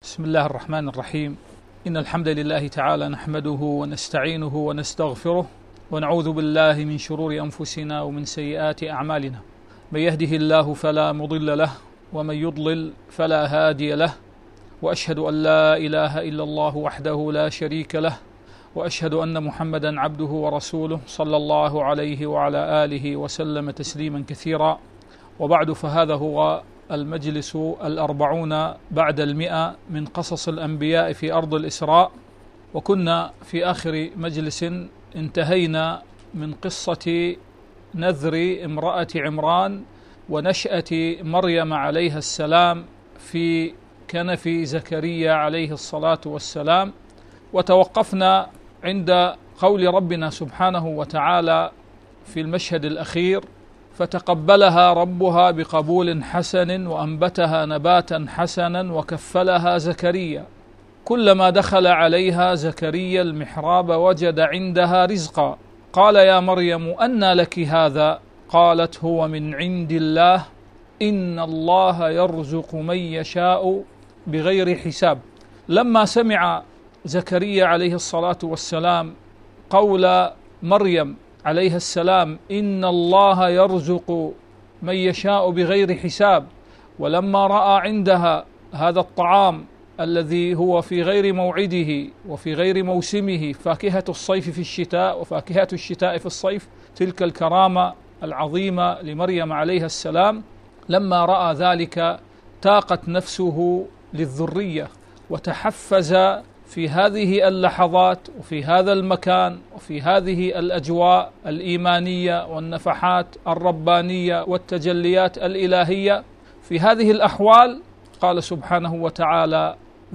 بسم الله الرحمن الرحيم. إن الحمد لله تعالى نحمده ونستعينه ونستغفره ونعوذ بالله من شرور أنفسنا ومن سيئات أعمالنا. من يهده الله فلا مضل له ومن يضلل فلا هادي له، وأشهد أن لا إله إلا الله وحده لا شريك له، وأشهد أن محمدا عبده ورسوله صلى الله عليه وعلى آله وسلم تسليما كثيرا. وبعد، فهذا هو المجلس 40 بعد 100 من قصص الأنبياء في أرض الإسراء. وكنا في آخر مجلس انتهينا من قصة نذر امرأة عمران ونشأة مريم عليها السلام في كنف زكريا عليه الصلاة والسلام، وتوقفنا عند قول ربنا سبحانه وتعالى في المشهد الأخير: فتقبلها ربها بقبول حسن وأنبتها نباتا حسنا وكفلها زكريا. كلما دخل عليها زكريا المحراب وجد عندها رزقا، قال يا مريم أنى لك هذا؟ قالت هو من عند الله، إن الله يرزق من يشاء بغير حساب. لما سمع زكريا عليه الصلاة والسلام قول مريم عليه السلام إن الله يرزق من يشاء بغير حساب، ولما رأى عندها هذا الطعام الذي هو في غير موعده وفي غير موسمه، فاكهة الصيف في الشتاء وفاكهة الشتاء في الصيف، تلك الكرامة العظيمة لمريم عليها السلام، لما رأى ذلك تاقت نفسه للذرية وتحفز في هذه اللحظات وفي هذا المكان وفي هذه الأجواء الإيمانية والنفحات الربانية والتجليات الإلهية. في هذه الأحوال قال سبحانه وتعالى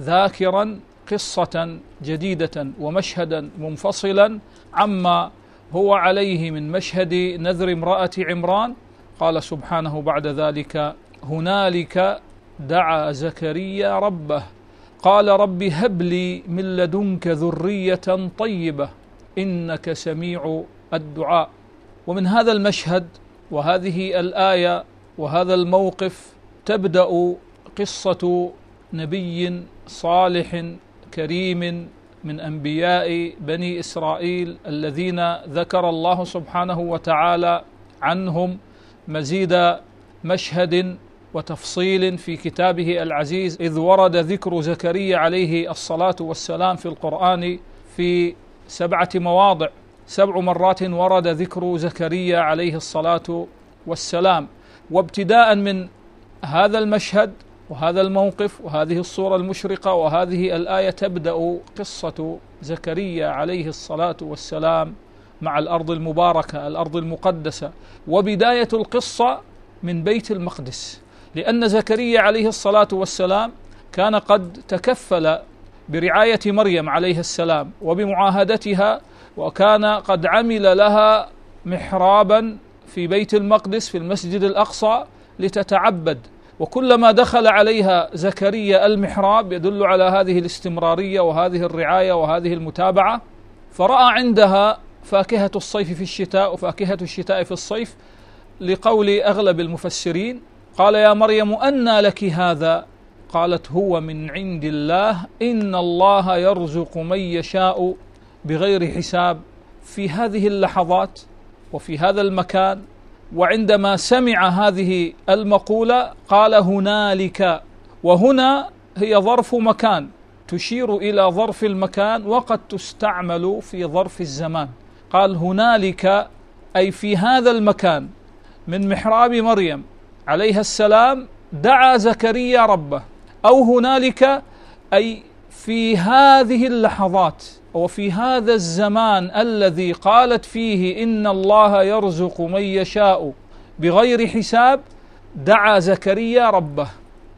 ذاكرا قصة جديدة ومشهدا منفصلا عما هو عليه من مشهد نذر امرأة عمران. قال سبحانه بعد ذلك: هنالك دعا زكريا ربه قال رب هب لي من لدنك ذرية طيبة إنك سميع الدعاء. ومن هذا المشهد وهذه الآية وهذا الموقف تبدأ قصة نبي صالح كريم من أنبياء بني إسرائيل الذين ذكر الله سبحانه وتعالى عنهم مزيد مشهد وتفصيل في كتابه العزيز، إذ ورد ذكر زكريا عليه الصلاة والسلام في القرآن في 7 مواضع، 7 مرات ورد ذكر زكريا عليه الصلاة والسلام. وابتداء من هذا المشهد وهذا الموقف وهذه الصورة المشرقة وهذه الآية تبدأ قصة زكريا عليه الصلاة والسلام مع الأرض المباركة، الأرض المقدسة، وبداية القصة من بيت المقدس، لأن زكريا عليه الصلاة والسلام كان قد تكفل برعاية مريم عليه السلام وبمعاهدتها، وكان قد عمل لها محرابا في بيت المقدس في المسجد الأقصى لتتعبد. وكلما دخل عليها زكريا المحراب يدل على هذه الاستمرارية وهذه الرعاية وهذه المتابعة، فرأى عندها فاكهة الصيف في الشتاء وفاكهة الشتاء في الصيف، لقول أغلب المفسرين. قال يا مريم أنى لك هذا؟ قالت هو من عند الله، إن الله يرزق من يشاء بغير حساب. في هذه اللحظات وفي هذا المكان وعندما سمع هذه المقولة قال هنالك، وهنا هي ظرف مكان تشير إلى ظرف المكان وقد تستعمل في ظرف الزمان. قال هنالك أي في هذا المكان من محراب مريم عليها السلام دعا زكريا ربه، أو هنالك أي في هذه اللحظات وفي هذا الزمان الذي قالت فيه إن الله يرزق من يشاء بغير حساب دعا زكريا ربه.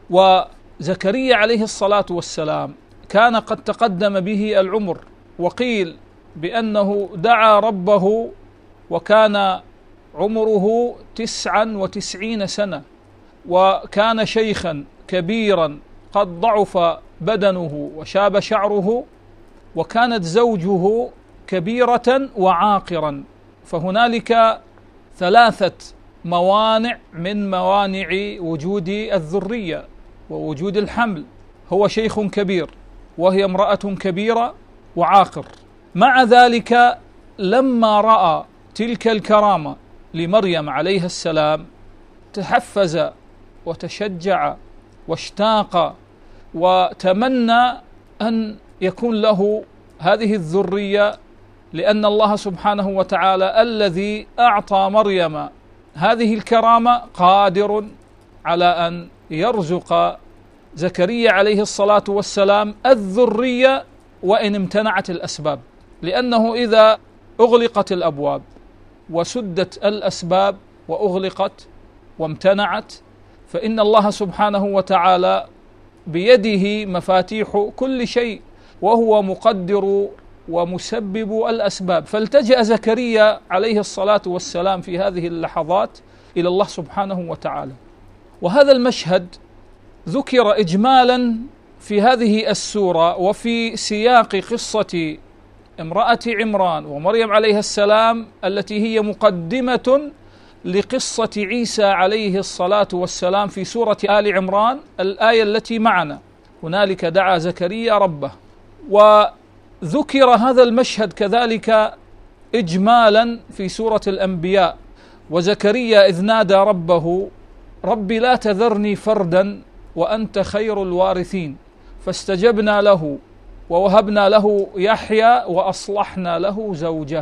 وزكريا عليه الصلاة والسلام كان قد تقدم به العمر، وقيل بأنه دعا ربه وكان عمره 99 سنة، وكان شيخا كبيرا قد ضعف بدنه وشاب شعره، وكانت زوجه كبيرة وعاقرا. فهنالك 3 موانع من موانع وجود الذرية ووجود الحمل. هو شيخ كبير وهي امرأة كبيرة وعاقر. مع ذلك لما رأى تلك الكرامة لمريم عليها السلام تحفز وتشجع واشتاق وتمنى أن يكون له هذه الذرية، لأن الله سبحانه وتعالى الذي أعطى مريم هذه الكرامة قادر على أن يرزق زكريا عليه الصلاة والسلام الذرية وإن امتنعت الأسباب، لأنه إذا أغلقت الأبواب وسدت الأسباب وأغلقت وامتنعت فإن الله سبحانه وتعالى بيده مفاتيح كل شيء وهو مقدر ومسبب الأسباب. فالتجأ زكريا عليه الصلاة والسلام في هذه اللحظات إلى الله سبحانه وتعالى. وهذا المشهد ذكر إجمالا في هذه السورة وفي سياق قصة امرأة عمران ومريم عليها السلام التي هي مقدمة لقصة عيسى عليه الصلاة والسلام في سورة آل عمران الآية التي معنا: هنالك دعا زكريا ربه. وذكر هذا المشهد كذلك إجمالا في سورة الأنبياء: وزكريا إذ نادى ربه ربي لا تذرني فردا وأنت خير الوارثين فاستجبنا له ووهبنا له يحيى وأصلحنا له زوجه.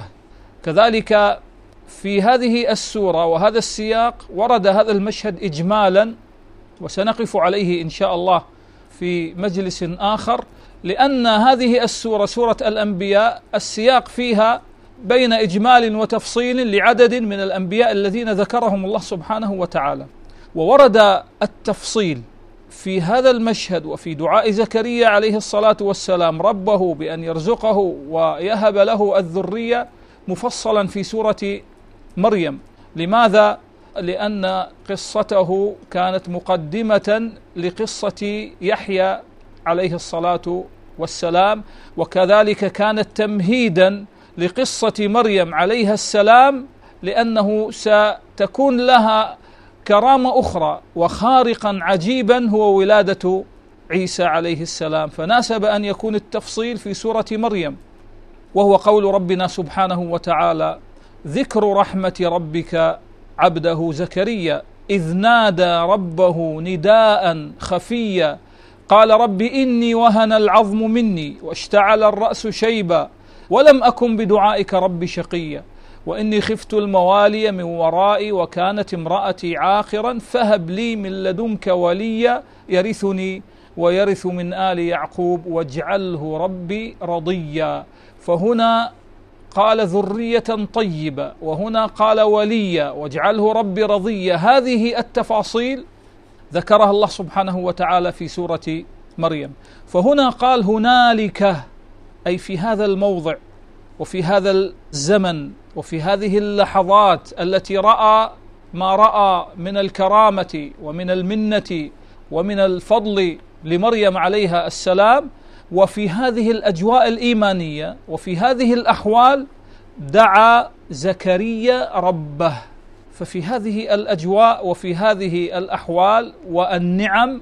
كذلك في هذه السورة وهذا السياق ورد هذا المشهد إجمالا، وسنقف عليه إن شاء الله في مجلس آخر، لأن هذه السورة سورة الأنبياء السياق فيها بين إجمال وتفصيل لعدد من الأنبياء الذين ذكرهم الله سبحانه وتعالى. وورد التفصيل في هذا المشهد وفي دعاء زكريا عليه الصلاة والسلام ربه بأن يرزقه ويهب له الذرية مفصلا في سورة مريم. لماذا؟ لأن قصته كانت مقدمة لقصة يحيى عليه الصلاة والسلام، وكذلك كانت تمهيدا لقصة مريم عليها السلام، لأنه ستكون لها كرامة أخرى وخارقا عجيبا هو ولادة عيسى عليه السلام، فناسب أن يكون التفصيل في سورة مريم. وهو قول ربنا سبحانه وتعالى: ذكر رحمة ربك عبده زكريا إذ نادى ربه نداء خفيا قال رب إني وهن العظم مني واشتعل الرأس شيبا ولم أكن بدعائك رب شقيا وإني خفت الموالي من ورائي وكانت امرأتي عاقرا فهب لي من لدنك وليا يرثني ويرث من آل يعقوب واجعله ربي رضيا. فهنا قال ذرية طيبة، وهنا قال وليا، واجعله ربي رضيا. هذه التفاصيل ذكرها الله سبحانه وتعالى في سورة مريم. فهنا قال هنالك، أي في هذا الموضع وفي هذا الزمن وفي هذه اللحظات التي رأى ما رأى من الكرامة ومن المنة ومن الفضل لمريم عليها السلام، وفي هذه الأجواء الإيمانية وفي هذه الأحوال دعا زكريا ربه. ففي هذه الأجواء وفي هذه الأحوال والنعم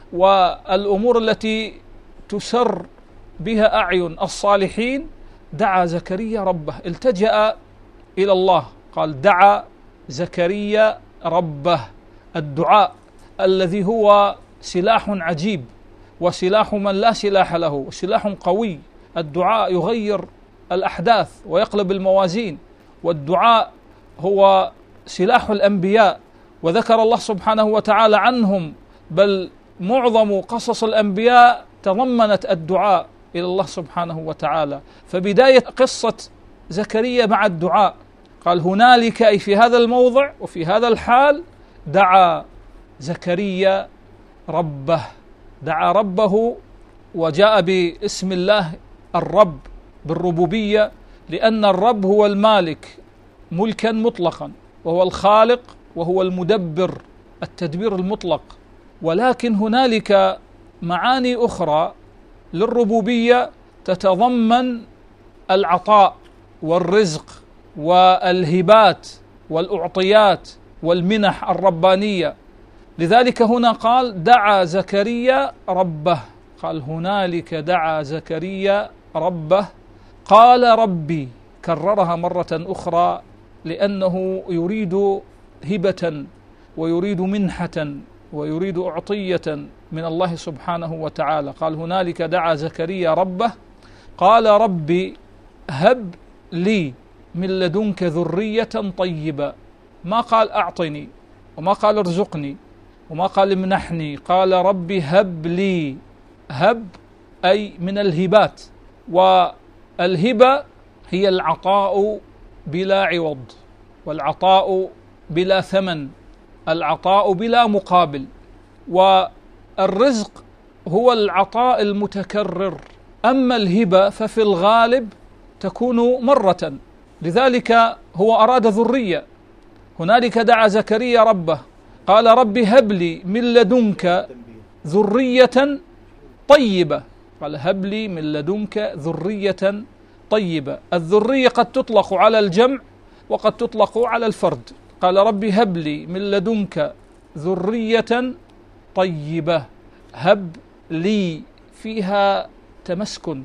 والأمور التي تسر بها أعين الصالحين دعا زكريا ربه، التجأ إلى الله. قال دعا زكريا ربه. الدعاء الذي هو سلاح عجيب وسلاح من لا سلاح له وسلاح قوي. الدعاء يغير الأحداث ويقلب الموازين، والدعاء هو سلاح الأنبياء، وذكر الله سبحانه وتعالى عنهم بل معظم قصص الأنبياء تضمنت الدعاء إلى الله سبحانه وتعالى. فبداية قصة زكريا مع الدعاء، قال هنالك، أي في هذا الموضع وفي هذا الحال دعا زكريا ربه. دعا ربه وجاء باسم الله الرب بالربوبية، لأن الرب هو المالك ملكا مطلقا، وهو الخالق وهو المدبر التدبير المطلق. ولكن هنالك معاني أخرى للربوبية تتضمن العطاء والرزق والهبات والأعطيات والمنح الربانية. لذلك هنا قال دعا زكريا ربه. قال هنالك دعا زكريا ربه قال ربي، كررها مرة أخرى لأنه يريد هبة ويريد منحة ويريد أعطية من الله سبحانه وتعالى. قال هنالك دعا زكريا ربه قال ربي هب لي من لدنك ذرية طيبة. ما قال أعطني وما قال ارزقني وما قال امنحني، قال ربي هب لي. هب أي من الهبات، والهبة هي العطاء بلا عوض، والعطاء بلا ثمن، العطاء بلا مقابل. والرزق هو العطاء المتكرر، أما الهبة ففي الغالب تكون مرة. لذلك هو أراد ذرية. هنالك دعا زكريا ربه قال ربي هب لي من لدنك ذرية طيبة. قال هب لي من لدنك ذرية طيبة. الذرية قد تطلق على الجمع وقد تطلق على الفرد. قال ربي هب لي من لدنك ذرية طيبة. هب لي فيها تمسكن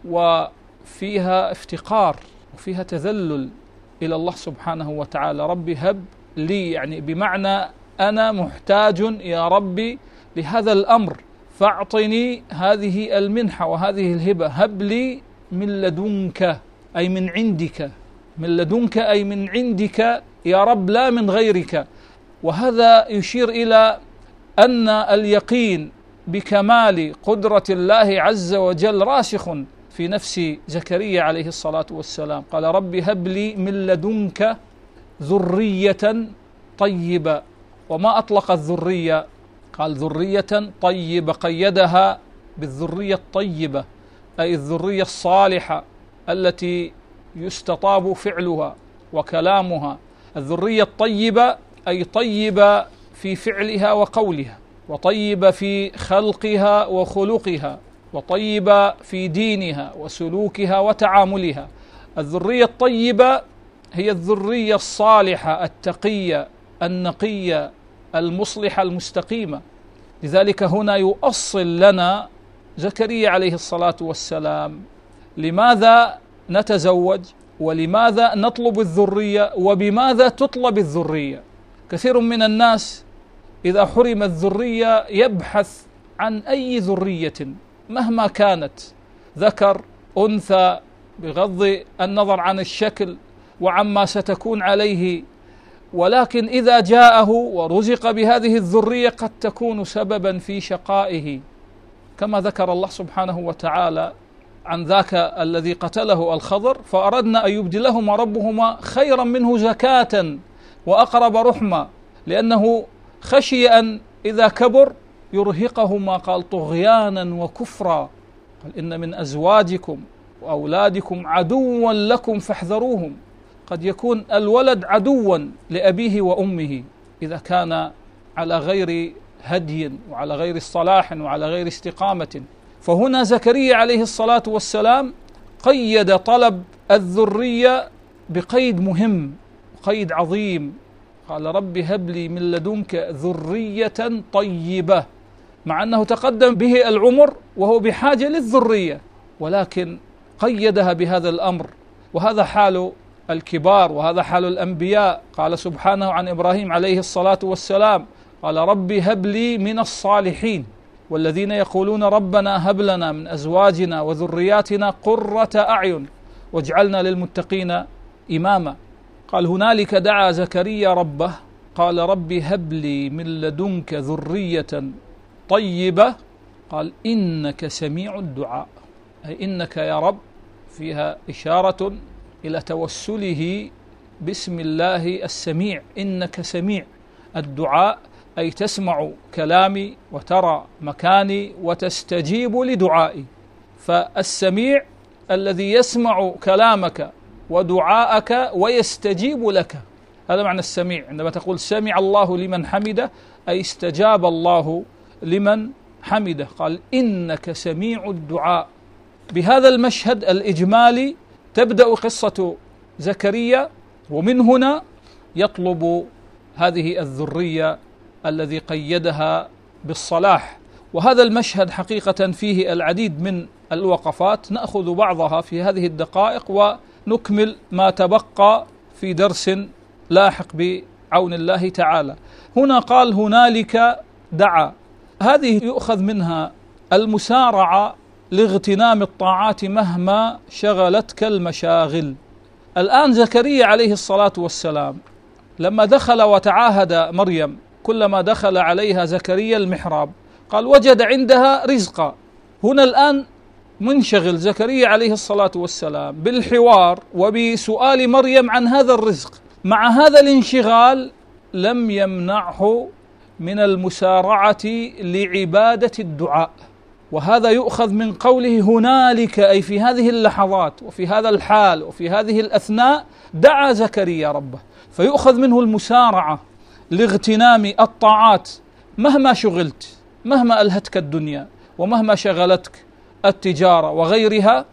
وفيها افتقار وفيها تذلل إلى الله سبحانه وتعالى. ربي هب لي يعني بمعنى أنا محتاج يا ربي لهذا الأمر، فاعطني هذه المنحة وهذه الهبة. هب لي من لدنك أي من عندك، من لدنك أي من عندك يا رب لا من غيرك. وهذا يشير إلى أن اليقين بكمال قدرة الله عز وجل راسخ في نفس زكريا عليه الصلاة والسلام. قال ربي هب لي من لدنك ذرية طيبة. وما أطلق الذرية، قال ذرية طيبة، قيدها بالذرية الطيبة أي الذرية الصالحة التي يستطاب فعلها وكلامها. الذرية الطيبة أي طيبة في فعلها وقولها، وطيبة في خلقها وخلقها، وطيبة في دينها وسلوكها وتعاملها. الذرية الطيبة هي الذرية الصالحة التقية النقية المصلحة المستقيمة. لذلك هنا يؤصل لنا زكريا عليه الصلاة والسلام لماذا نتزوج ولماذا نطلب الذرية وبماذا تطلب الذرية. كثير من الناس إذا حرم الذرية يبحث عن أي ذرية مهما كانت، ذكر أنثى، بغض النظر عن الشكل وعما ستكون عليه، ولكن إذا جاءه ورزق بهذه الذرية قد تكون سببا في شقائه، كما ذكر الله سبحانه وتعالى عن ذاك الذي قتله الخضر فأردنا أن يبدلهما ربهما خيرا منه زكاة وأقرب رحمة، لأنه خشي أن إذا كبر يرهقهما قال طغيانا وكفرا. قال إن من أزواجكم وأولادكم عدوا لكم فاحذروهم. قد يكون الولد عدوا لأبيه وأمه إذا كان على غير هدي وعلى غير صلاح وعلى غير استقامة. فهنا زكريا عليه الصلاة والسلام قيد طلب الذرية بقيد مهم، قيد عظيم. قال ربي هب لي من لدنك ذرية طيبة، مع أنه تقدم به العمر وهو بحاجة للذرية، ولكن قيدها بهذا الأمر. وهذا حال الكبار وهذا حال الأنبياء. قال سبحانه عن إبراهيم عليه الصلاة والسلام قال ربي هب لي من الصالحين والذين يقولون ربنا هب لنا من أزواجنا وذرياتنا قرة أعين واجعلنا للمتقين إماما. قال هنالك دعا زكريا ربه قال ربي هب لي من لدنك ذرية طيبة. قال إنك سميع الدعاء، أي إنك يا رب فيها إشارة إلى توسله باسم الله السميع. إنك سميع الدعاء أي تسمع كلامي وترى مكاني وتستجيب لدعائي. فالسميع الذي يسمع كلامك ودعاءك ويستجيب لك، هذا معنى السميع. عندما تقول سمع الله لمن حمده أي استجاب الله لمن حمده. قال إنك سميع الدعاء. بهذا المشهد الإجمالي تبدأ قصة زكريا، ومن هنا يطلب هذه الذرية الذي قيدها بالصلاح وهذا المشهد حقيقة فيه العديد من الوقفات، نأخذ بعضها في هذه الدقائق ونكمل ما تبقى في درس لاحق بعون الله تعالى. هنا قال هنالك دعا، هذه يؤخذ منها المسارعة لاغتنام الطاعات مهما شغلتك المشاغل. الآن زكريا عليه الصلاة والسلام لما دخل وتعاهد مريم، كلما دخل عليها زكريا المحراب قال وجد عندها رزقا. هنا الآن منشغل زكريا عليه الصلاة والسلام بالحوار وبسؤال مريم عن هذا الرزق. مع هذا الانشغال لم يمنعه من المسارعة لعبادة الدعاء، وهذا يؤخذ من قوله هنالك، أي في هذه اللحظات وفي هذا الحال وفي هذه الأثناء دعا زكريا ربه، فيؤخذ منه المسارعة لاغتنام الطاعات مهما شغلت، مهما ألهتك الدنيا ومهما شغلتك التجارة وغيرها،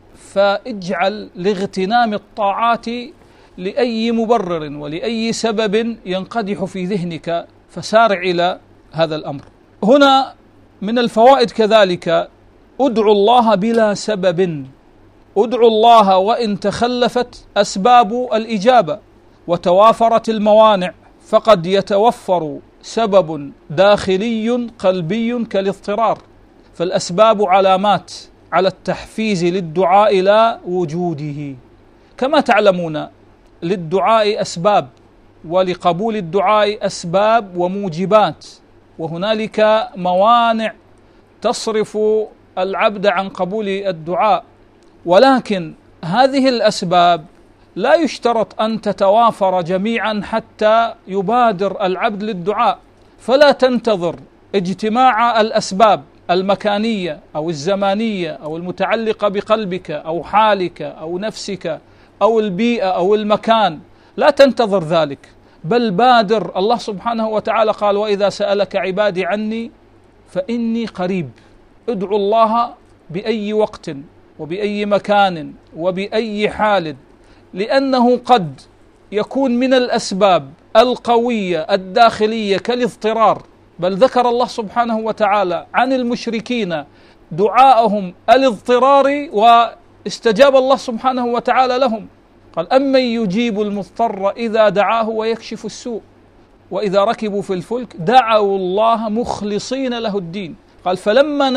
فاجعل لاغتنام الطاعات لأي مبرر ولأي سبب ينقدح في ذهنك، فسارع إلى هذا الأمر. هنا من الفوائد كذلك ادعوا الله بلا سبب، ادعوا الله وإن تخلفت أسباب الإجابة وتوافرت الموانع، فقد يتوفر سبب داخلي قلبي كالاضطرار، فالأسباب علامات على التحفيز للدعاء لا وجوده. كما تعلمون للدعاء أسباب، ولقبول الدعاء أسباب وموجبات، وهنالك موانع تصرف العبد عن قبول الدعاء، ولكن هذه الأسباب لا يشترط أن تتوافر جميعا حتى يبادر العبد للدعاء، فلا تنتظر اجتماع الأسباب المكانية أو الزمانية أو المتعلقة بقلبك أو حالك أو نفسك أو البيئة أو المكان، لا تنتظر ذلك، بل بادر. الله سبحانه وتعالى قال وإذا سألك عبادي عني فإني قريب. ادعوا الله بأي وقت وبأي مكان وبأي حال، لأنه قد يكون من الأسباب القوية الداخلية كالاضطرار، بل ذكر الله سبحانه وتعالى عن المشركين دعاءهم الاضطراري واستجاب الله سبحانه وتعالى لهم، قال أمن يجيب المضطر إذا دعاه ويكشف السوء وإذا ركبوا في الفلك دعوا الله مخلصين له الدين، قال فلما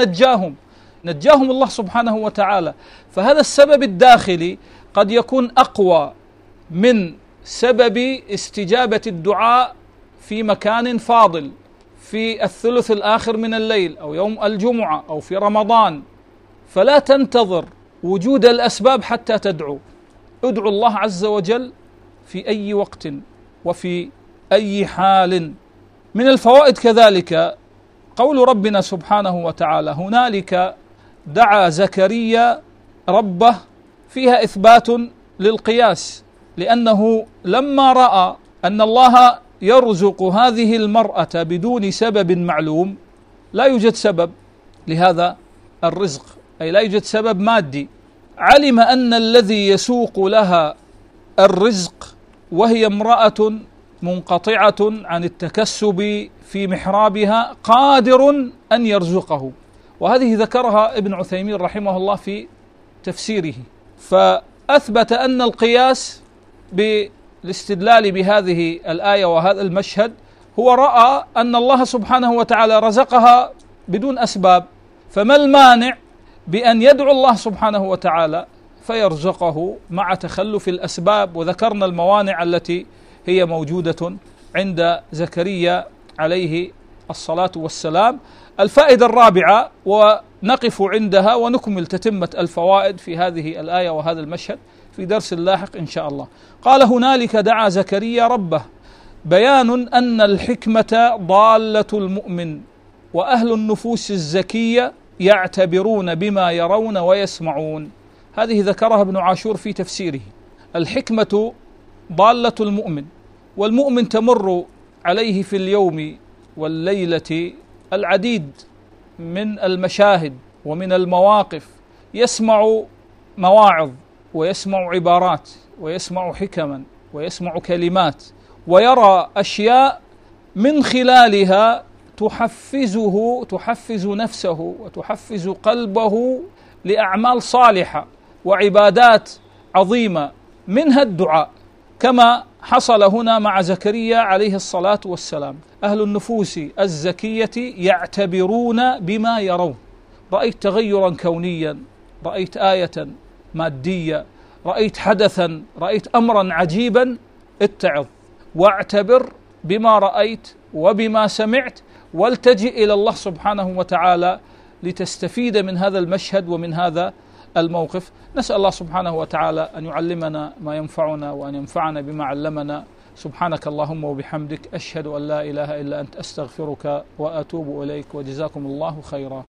نجاهم الله سبحانه وتعالى. فهذا السبب الداخلي قد يكون أقوى من سبب استجابة الدعاء في مكان فاضل، في الثلث الآخر من الليل أو يوم الجمعة أو في رمضان، فلا تنتظر وجود الأسباب حتى تدعو. ادعو الله عز وجل في أي وقت وفي أي حال. من الفوائد كذلك قول ربنا سبحانه وتعالى هنالك دعا زكريا ربه، فيها إثبات للقياس، لأنه لما رأى أن الله يرزق هذه المرأة بدون سبب معلوم، لا يوجد سبب لهذا الرزق، أي لا يوجد سبب مادي، علم أن الذي يسوق لها الرزق وهي امرأة منقطعة عن التكسب في محرابها قادر أن يرزقه. وهذه ذكرها ابن عثيمين رحمه الله في تفسيره، فأثبت أن القياس بالاستدلال بهذه الآية وهذا المشهد هو رأى أن الله سبحانه وتعالى رزقها بدون أسباب، فما المانع بأن يدعو الله سبحانه وتعالى فيرزقه مع تخلف الأسباب؟ وذكرنا الموانع التي هي موجودة عند زكريا عليه الصلاة والسلام. الفائدة الرابعة ونقف عندها ونكمل تتمة الفوائد في هذه الآية وهذا المشهد في درس لاحق إن شاء الله. قال هنالك دعا زكريا ربه، بيان أن الحكمة ضالة المؤمن، وأهل النفوس الزكية يعتبرون بما يرون ويسمعون. هذه ذكرها ابن عاشور في تفسيره. الحكمة ضالة المؤمن، والمؤمن تمر عليه في اليوم والليلة العديد من المشاهد ومن المواقف، يسمع مواعظ ويسمع عبارات ويسمع حكما ويسمع كلمات ويرى أشياء من خلالها تحفز نفسه وتحفز قلبه لأعمال صالحة وعبادات عظيمة، منها الدعاء، كما حصل هنا مع زكريا عليه الصلاة والسلام. أهل النفوس الزكية يعتبرون بما يرون. رأيت تغيرا كونيا، رأيت آية مادية، رأيت حدثا، رأيت أمرا عجيبا، اتعظ واعتبر بما رأيت وبما سمعت، والتجئ إلى الله سبحانه وتعالى لتستفيد من هذا المشهد ومن هذا الموقف. نسأل الله سبحانه وتعالى أن يعلمنا ما ينفعنا وأن ينفعنا بما علمنا. سبحانك اللهم وبحمدك، أشهد أن لا إله إلا أنت، أستغفرك وأتوب إليك، وجزاكم الله خيرا.